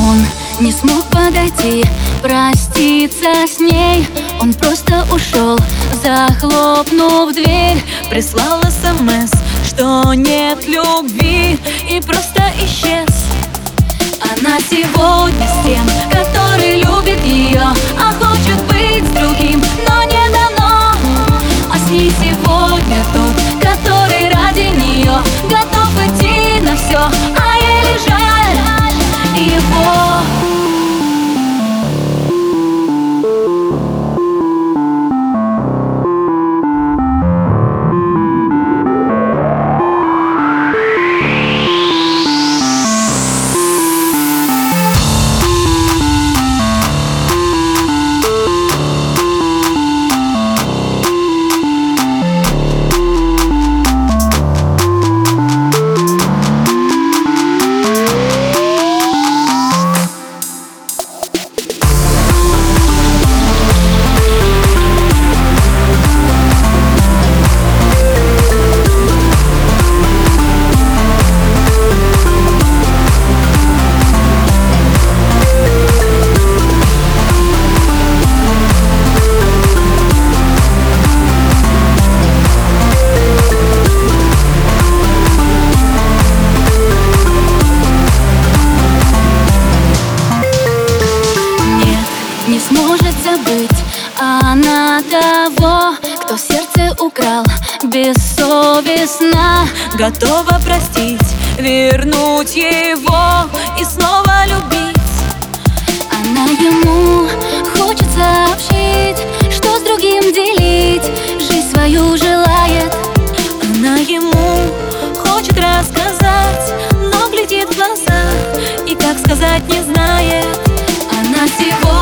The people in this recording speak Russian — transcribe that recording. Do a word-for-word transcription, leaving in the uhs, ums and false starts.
Он не смог подойти, проститься с ней. Он просто ушел, захлопнув дверь. Прислал смс, что нет любви, и просто исчез. Она сегодня с тем, который любит ее, а хочет быть с другим, но не дано. А с ней сегодня тот, который ради нее готов идти на все, а ей жаль его. Не сможет забыть она того, кто сердце украл бессовестно. Готова простить, вернуть его и снова любить. Она ему хочет сообщить, что с другим делить жизнь свою желает. Она ему хочет рассказать, но глядит в глаза и как сказать не знает. Она сегодня